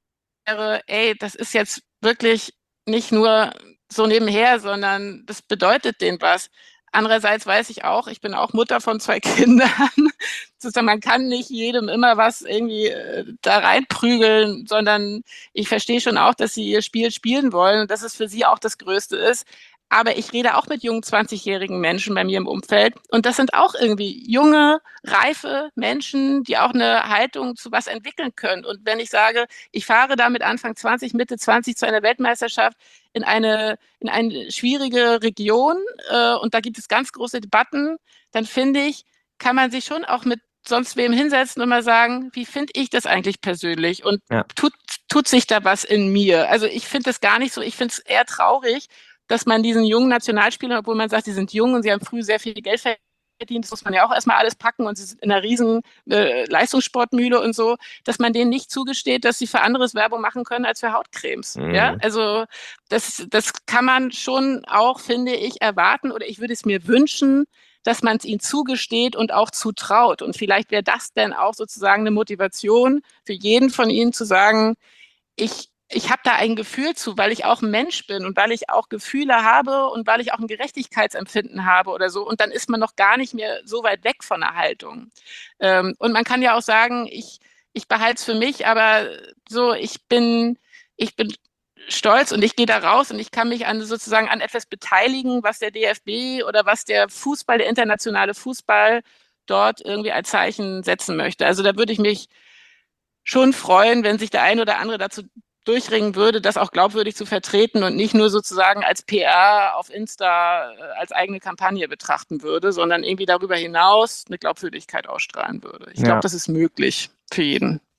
ey, das ist jetzt wirklich nicht nur so nebenher, sondern das bedeutet denen was. Andererseits weiß ich auch, ich bin auch Mutter von zwei Kindern. Sozusagen, man kann nicht jedem immer was irgendwie äh, da reinprügeln, sondern ich verstehe schon auch, dass sie ihr Spiel spielen wollen und dass es für sie auch das Größte ist. Aber ich rede auch mit jungen zwanzigjährigen Menschen bei mir im Umfeld. Und das sind auch irgendwie junge, reife Menschen, die auch eine Haltung zu was entwickeln können. Und wenn ich sage, ich fahre da mit Anfang zwanzig, Mitte zwanzig zu einer Weltmeisterschaft in eine, in eine schwierige Region äh, und da gibt es ganz große Debatten, dann finde ich, kann man sich schon auch mit sonst wem hinsetzen und mal sagen, wie finde ich das eigentlich persönlich? Und Ja. tut, tut sich da was in mir? Also ich finde das gar nicht so, ich finde es eher traurig, dass man diesen jungen Nationalspielern, obwohl man sagt, die sind jung und sie haben früh sehr viel Geld verdient, das muss man ja auch erstmal alles packen und sie sind in einer riesen äh, Leistungssportmühle und so, dass man denen nicht zugesteht, dass sie für anderes Werbung machen können als für Hautcremes. Mhm. Ja, also das, das kann man schon auch, finde ich, erwarten oder ich würde es mir wünschen, dass man es ihnen zugesteht und auch zutraut. Und vielleicht wäre das dann auch sozusagen eine Motivation für jeden von ihnen zu sagen, ich ich habe da ein Gefühl zu, weil ich auch ein Mensch bin und weil ich auch Gefühle habe und weil ich auch ein Gerechtigkeitsempfinden habe oder so. Und dann ist man noch gar nicht mehr so weit weg von der Haltung. Ähm, und man kann ja auch sagen, ich, ich behalte es für mich, aber so, ich bin, ich bin stolz und ich gehe da raus und ich kann mich an sozusagen an etwas beteiligen, was der D F B oder was der Fußball, der internationale Fußball dort irgendwie als Zeichen setzen möchte. Also da würde ich mich schon freuen, wenn sich der ein oder andere dazu durchringen würde, das auch glaubwürdig zu vertreten und nicht nur sozusagen als P R auf Insta äh, als eigene Kampagne betrachten würde, sondern irgendwie darüber hinaus eine Glaubwürdigkeit ausstrahlen würde. Ich Ja. glaube, das ist möglich für jeden.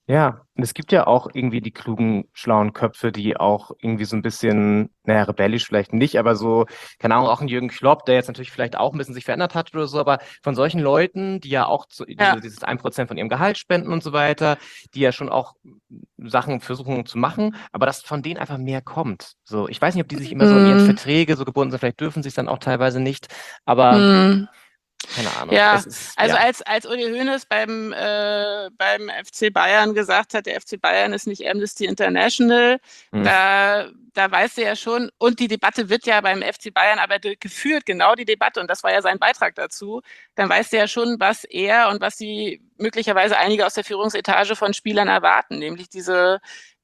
Ja, und es gibt ja auch irgendwie die klugen, schlauen Köpfe, die auch irgendwie so ein bisschen, naja, rebellisch vielleicht nicht, aber so, keine Ahnung, auch ein Jürgen Klopp, der jetzt natürlich vielleicht auch ein bisschen sich verändert hat oder so, aber von solchen Leuten, die ja auch zu, Ja. diese, dieses ein Prozent von ihrem Gehalt spenden und so weiter, die ja schon auch Sachen versuchen zu machen, aber dass von denen einfach mehr kommt. So, ich weiß nicht, ob die sich immer so an ihren Mhm. Verträge so gebunden sind, vielleicht dürfen sie es dann auch teilweise nicht, aber Mhm. keine Ahnung. Ja, Es ist, also ja. als, als Uli Hoeneß beim, äh, beim F C Bayern gesagt hat, der F C Bayern ist nicht Amnesty International, Hm. da, da weißt du ja schon, und die Debatte wird ja beim F C Bayern aber de- geführt, genau die Debatte, und das war ja sein Beitrag dazu, dann weißt du ja schon, was er und was die möglicherweise einige aus der Führungsetage von Spielern erwarten, nämlich diese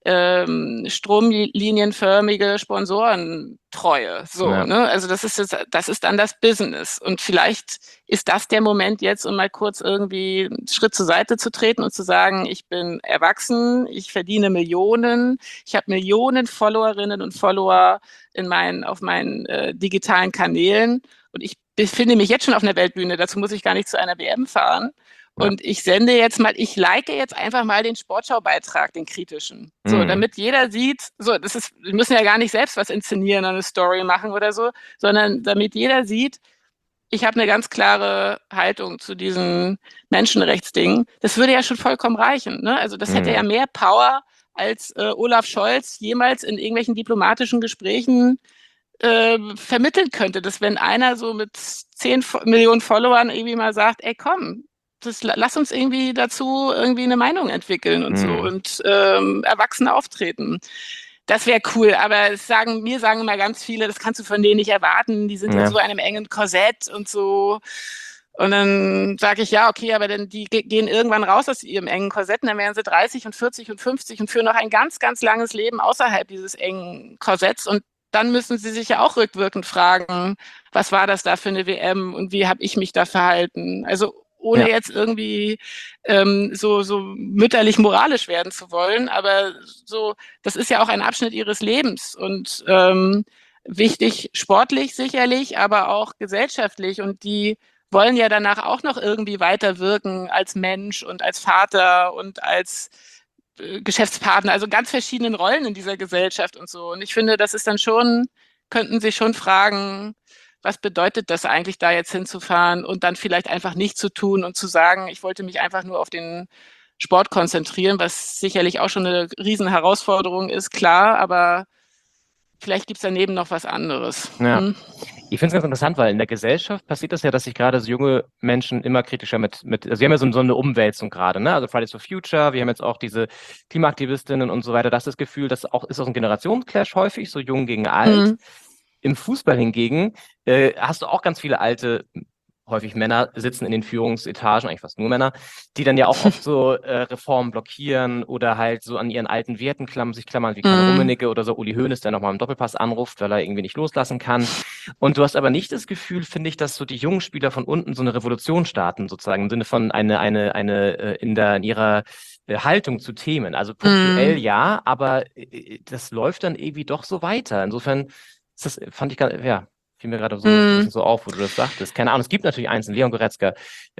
ähm, stromlinienförmige Sponsorentreue. So, Ja. ne? Also das ist jetzt, das ist dann das Business. Und vielleicht ist das der Moment jetzt, um mal kurz irgendwie einen Schritt zur Seite zu treten und zu sagen, ich bin erwachsen, ich verdiene Millionen, ich habe Millionen Followerinnen und Follower in meinen, auf meinen äh, digitalen Kanälen und ich befinde mich jetzt schon auf einer Weltbühne, dazu muss ich gar nicht zu einer W M fahren. Ja. Und ich sende jetzt mal, ich like jetzt einfach mal den Sportschau-Beitrag, den kritischen. So, Mhm. damit jeder sieht, so, das ist, wir müssen ja gar nicht selbst was inszenieren und eine Story machen oder so, sondern damit jeder sieht, ich habe eine ganz klare Haltung zu diesen Menschenrechtsdingen. Das würde ja schon vollkommen reichen. Ne? Also das hätte Mhm. ja mehr Power, als äh, Olaf Scholz jemals in irgendwelchen diplomatischen Gesprächen äh, vermitteln könnte, dass wenn einer so mit zehn Fo- Millionen Followern irgendwie mal sagt, ey komm, das, lass uns irgendwie dazu irgendwie eine Meinung entwickeln und so Mhm. und ähm, Erwachsene auftreten. Das wäre cool, aber es sagen, mir sagen immer ganz viele, das kannst du von denen nicht erwarten, die sind Ja. in so einem engen Korsett und so. Und dann sage ich, ja, okay, aber dann die ge- gehen irgendwann raus aus ihrem engen Korsett, und dann werden sie dreißig und vierzig und fünfzig und führen noch ein ganz, ganz langes Leben außerhalb dieses engen Korsetts. Und dann müssen sie sich ja auch rückwirkend fragen, was war das da für eine W M und wie habe ich mich da verhalten? Also ohne Ja. jetzt irgendwie ähm, so, so mütterlich moralisch werden zu wollen, aber so, das ist ja auch ein Abschnitt ihres Lebens und ähm, wichtig sportlich sicherlich, aber auch gesellschaftlich, und die wollen ja danach auch noch irgendwie weiterwirken als Mensch und als Vater und als äh, Geschäftspartner, also ganz verschiedenen Rollen in dieser Gesellschaft und so. Und ich finde, das ist dann schon, könnten sich schon fragen, was bedeutet das eigentlich, da jetzt hinzufahren und dann vielleicht einfach nicht zu tun und zu sagen, ich wollte mich einfach nur auf den Sport konzentrieren, was sicherlich auch schon eine Riesenherausforderung ist, klar, aber vielleicht gibt es daneben noch was anderes. Ja. Hm? Ich finde es ganz interessant, weil in der Gesellschaft passiert das ja, dass sich gerade so junge Menschen immer kritischer mit, mit also wir haben ja so, so eine Umwälzung gerade, ne? Also Fridays for Future, wir haben jetzt auch diese Klimaaktivistinnen und so weiter. Das ist das Gefühl, das auch, ist auch ein Generationsclash häufig, so jung gegen alt. Hm. Im Fußball hingegen äh, hast du auch ganz viele alte, häufig Männer sitzen in den Führungsetagen, eigentlich fast nur Männer, die dann ja auch oft so äh, Reformen blockieren oder halt so an ihren alten Werten klammern, sich klammern, wie Karl Mhm. Rummenigge oder so Uli Hoeneß, der nochmal im Doppelpass anruft, weil er irgendwie nicht loslassen kann. Und du hast aber nicht das Gefühl, finde ich, dass so die jungen Spieler von unten so eine Revolution starten, sozusagen, im Sinne von eine, eine, eine äh, in der, in ihrer äh, Haltung zu Themen. Also punktuell Mhm. ja, aber äh, das läuft dann irgendwie doch so weiter. Insofern ist das, fand ich gar, ja, fiel mir gerade so, ein Mhm. bisschen so auf, wo du das sagtest. Keine Ahnung, es gibt natürlich einzelne, Leon Goretzka,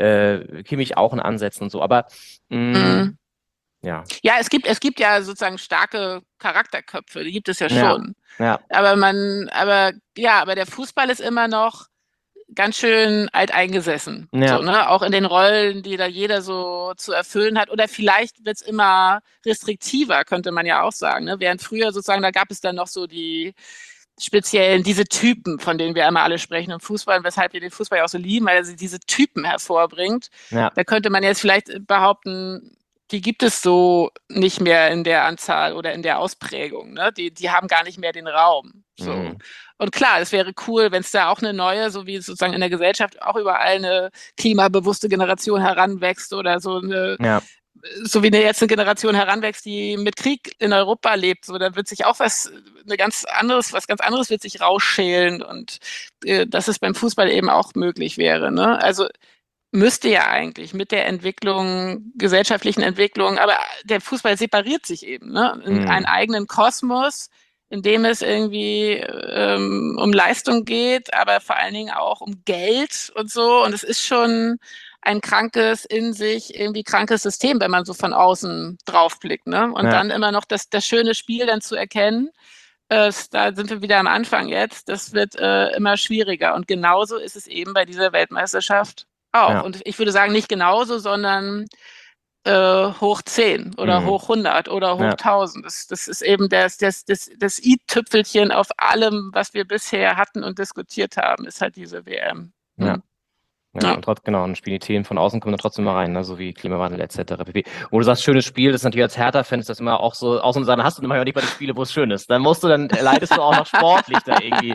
äh, Kimmich auch in Ansätzen und so, aber mh, Mhm. ja. Ja, es gibt, es gibt ja sozusagen starke Charakterköpfe, die gibt es ja Ja, schon. ja, Aber man, aber ja, aber der Fußball ist immer noch ganz schön alteingesessen. ja, So, ne? Auch in den Rollen, die da jeder so zu erfüllen hat. Oder vielleicht wird es immer restriktiver, könnte man ja auch sagen. Ne? Während früher sozusagen, da gab es dann noch so die speziellen, diese Typen, von denen wir immer alle sprechen im Fußball, weshalb wir den Fußball ja auch so lieben, weil er sie diese Typen hervorbringt. ja, Da könnte man jetzt vielleicht behaupten, die gibt es so nicht mehr in der Anzahl oder in der Ausprägung. Ne? Die, die haben gar nicht mehr den Raum. So. mhm. Und klar, es wäre cool, wenn es da auch eine neue, so wie sozusagen in der Gesellschaft auch überall eine klimabewusste Generation heranwächst oder so eine, Ja, so wie eine jetzt eine Generation heranwächst, die mit Krieg in Europa lebt, so da wird sich auch was, eine ganz anderes, was ganz anderes wird sich rausschälen, und äh, dass es beim Fußball eben auch möglich wäre. Ne? Also müsste ja eigentlich mit der Entwicklung, gesellschaftlichen Entwicklung, aber der Fußball separiert sich eben, ne? In mhm. einen eigenen Kosmos, in dem es irgendwie ähm, um Leistung geht, aber vor allen Dingen auch um Geld und so. Und es ist schon ein krankes, in sich irgendwie krankes System, wenn man so von außen drauf blickt. Ne? Und Ja. dann immer noch das, das schöne Spiel dann zu erkennen, äh, da sind wir wieder am Anfang jetzt, das wird äh, immer schwieriger. Und genauso ist es eben bei dieser Weltmeisterschaft auch. Ja. Und ich würde sagen, nicht genauso, sondern äh, hoch zehn oder Mhm. hoch hundert oder hoch Ja. tausend. Das, das ist eben das, das, das, das i-Tüpfelchen auf allem, was wir bisher hatten und diskutiert haben, ist halt diese W M. Ja. Mhm. Ja, Ja. und trotz, genau, und spielen die Themen von außen kommen dann trotzdem mal rein, ne? So wie Klimawandel et cetera pp. Wo du sagst, schönes Spiel, das ist natürlich als Hertha-Fan ist das immer auch so, außer dann hast du immer nicht bei den Spiele, wo es schön ist. Dann musst du, dann leidest du auch noch sportlich da irgendwie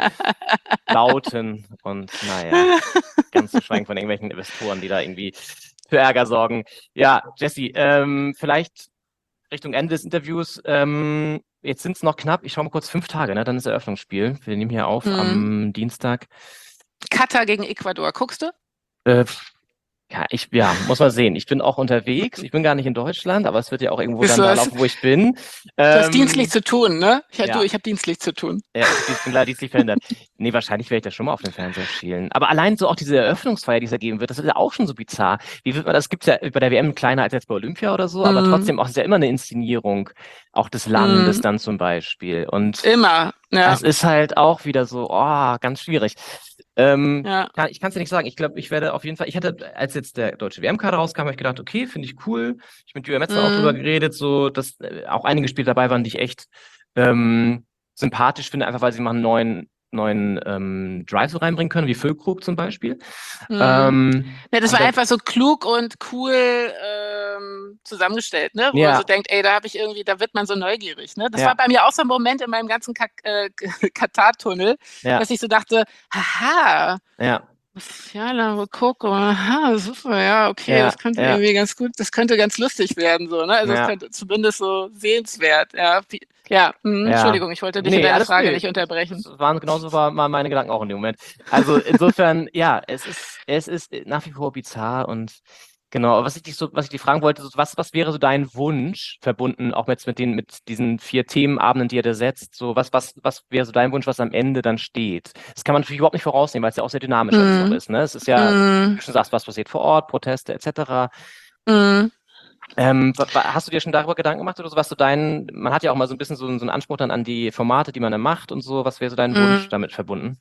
lauten und naja, ganz zu schweigen von irgendwelchen Investoren, die da irgendwie für Ärger sorgen. Ja, Jesse, ähm, vielleicht Richtung Ende des Interviews, ähm, jetzt sind es noch knapp, ich schaue mal kurz, fünf Tage, ne? Dann ist Eröffnungsspiel. Wir nehmen hier auf Mhm. am Dienstag. Katar gegen Ecuador, guckst du? Äh, ja, ich, ja, muss man sehen. Ich bin auch unterwegs. Ich bin gar nicht in Deutschland, aber es wird ja auch irgendwo Bist dann du da das? laufen, wo ich bin. Du hast Ähm, dienstlich zu tun, ne? Ich, ja. du, ich habe dienstlich zu tun. Ja, ich bin leider dienstlich verhindert. Nee, wahrscheinlich werde ich das schon mal auf den Fernseher schielen. Aber allein so auch diese Eröffnungsfeier, die es da geben wird, das ist ja auch schon so bizarr. Wie wird man das? Gibt's ja bei der W M kleiner als jetzt bei Olympia oder so, aber Mhm. trotzdem auch ist ja immer eine Inszenierung, auch des Landes Mhm. dann zum Beispiel. Und Immer, ja. es ist halt auch wieder so, oh, ganz schwierig. Ähm, Ja. kann, ich kann es dir nicht sagen. Ich glaube, ich werde auf jeden Fall, ich hatte, als jetzt der deutsche W M-Kader rauskam, habe ich gedacht, okay, finde ich cool. Ich mit Julia Metzler auch Mhm. drüber geredet, so, dass äh, auch einige Spiele dabei waren, die ich echt ähm, sympathisch finde, einfach weil sie mal einen neuen, neuen ähm, Drive so reinbringen können, wie Füllkrug zum Beispiel. Mhm. Ähm, Ja, das und war dann- einfach so klug und cool ähm, zusammengestellt, ne? Wo Ja. man so denkt, ey, da habe ich irgendwie, da wird man so neugierig, ne? Das Ja. war bei mir auch so ein Moment in meinem ganzen Ka äh, Katar-Tunnel, Ja, dass ich so dachte, haha, ja, ja, dann guck, aha, super, ja, okay, Ja, das könnte ja. irgendwie ganz gut, das könnte ganz lustig werden, so, ne? Also es Ja. könnte zumindest so sehenswert, ja. Wie, ja, mh, Ja. Entschuldigung, ich wollte dich Nee, in deiner alles Frage gut. nicht unterbrechen. Das waren genauso war mal meine Gedanken auch in dem Moment. Also insofern, ja, es ist, es ist nach wie vor bizarr und genau, was ich dich so, was ich dich fragen wollte, so, was, was wäre so dein Wunsch, verbunden auch jetzt mit den, mit diesen vier Themenabenden, die ihr da setzt, so was, was, was wäre so dein Wunsch, was am Ende dann steht? Das kann man natürlich überhaupt nicht vorausnehmen, weil es ja auch sehr dynamisch alles Mhm. noch ist, ne? Es ist ja, wie Mhm. du schon sagst, was passiert vor Ort, Proteste et cetera. Mhm. Ähm, wa- wa- hast du dir schon darüber Gedanken gemacht oder so, was so dein, man hat ja auch mal so ein bisschen so, so einen Anspruch dann an die Formate, die man dann macht und so, was wäre so dein Mhm. Wunsch damit verbunden?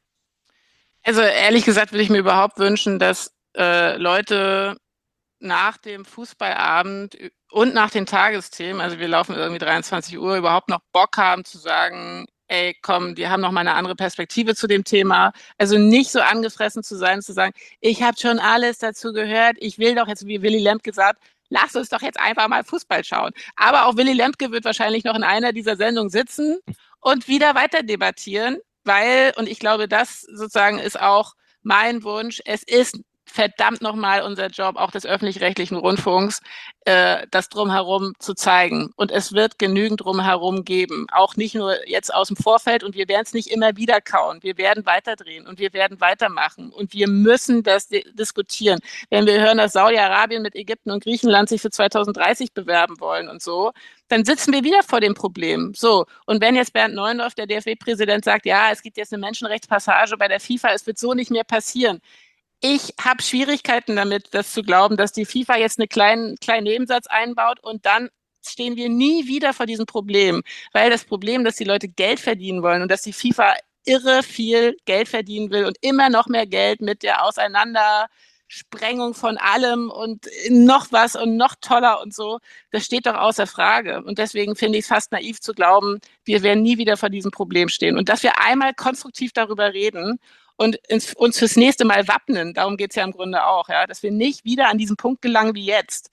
Also ehrlich gesagt würde ich mir überhaupt wünschen, dass äh, Leute nach dem Fußballabend ü- und nach den Tagesthemen, also wir laufen irgendwie dreiundzwanzig Uhr, überhaupt noch Bock haben zu sagen, ey, komm, die haben noch mal eine andere Perspektive zu dem Thema. Also nicht so angefressen zu sein, zu sagen, ich habe schon alles dazu gehört, ich will doch jetzt, wie Willy Lemke gesagt, lass uns doch jetzt einfach mal Fußball schauen. Aber auch Willy Lemke wird wahrscheinlich noch in einer dieser Sendungen sitzen und wieder weiter debattieren, weil, und ich glaube, das sozusagen ist auch mein Wunsch, es ist verdammt nochmal unser Job, auch des öffentlich-rechtlichen Rundfunks, äh, das Drumherum zu zeigen. Und es wird genügend Drumherum geben, auch nicht nur jetzt aus dem Vorfeld. Und wir werden es nicht immer wieder kauen. Wir werden weiterdrehen und wir werden weitermachen. Und wir müssen das di- diskutieren. Wenn wir hören, dass Saudi-Arabien mit Ägypten und Griechenland sich für zweitausenddreißig bewerben wollen und so, dann sitzen wir wieder vor dem Problem. So, und wenn jetzt Bernd Neuendorf, der D F B-Präsident, sagt, ja, es gibt jetzt eine Menschenrechtspassage bei der FIFA, es wird so nicht mehr passieren. Ich habe Schwierigkeiten damit, das zu glauben, dass die FIFA jetzt einen kleinen, kleinen Nebensatz einbaut und dann stehen wir nie wieder vor diesem Problem. Weil das Problem, dass die Leute Geld verdienen wollen und dass die FIFA irre viel Geld verdienen will und immer noch mehr Geld mit der Auseinandersprengung von allem und noch was und noch toller und so, das steht doch außer Frage. Und deswegen finde ich es fast naiv zu glauben, wir werden nie wieder vor diesem Problem stehen. Und dass wir einmal konstruktiv darüber reden und ins, uns fürs nächste Mal wappnen, darum geht es ja im Grunde auch, ja, dass wir nicht wieder an diesen Punkt gelangen wie jetzt.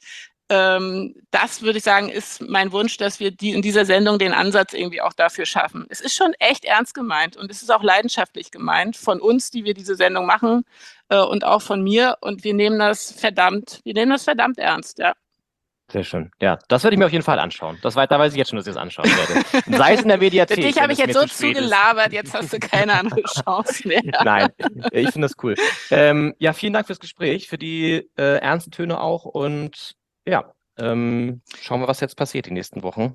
Ähm, das würde ich sagen, ist mein Wunsch, dass wir die, in dieser Sendung den Ansatz irgendwie auch dafür schaffen. Es ist schon echt ernst gemeint und es ist auch leidenschaftlich gemeint von uns, die wir diese Sendung machen äh, und auch von mir und wir nehmen das verdammt, wir nehmen das verdammt ernst, ja. Sehr schön. Ja, das werde ich mir auf jeden Fall anschauen. Das wei- da weiß ich jetzt schon, dass ich es anschauen werde. Sei es in der Mediathek. Dich wenn habe es ich jetzt mir so zu spät ist. zugelabert, jetzt hast du keine andere Chance mehr. Nein, ich finde das cool. Ähm, ja, vielen Dank fürs Gespräch, für die äh, ernsten Töne auch und ja, ähm, schauen wir, was jetzt passiert die nächsten Wochen.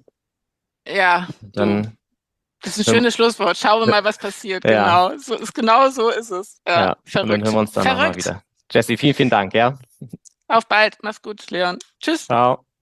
Ja, du, Dann, das ist ein schönes Schlusswort. Schauen wir mal, was passiert. Ja. Genau, so ist, genau so ist es. Ja, ja, und verrückt. dann hören wir uns dann nochmal verrückt. wieder. Jesse, vielen, vielen Dank, ja. Auf bald. Mach's gut, Leon. Tschüss. Ciao.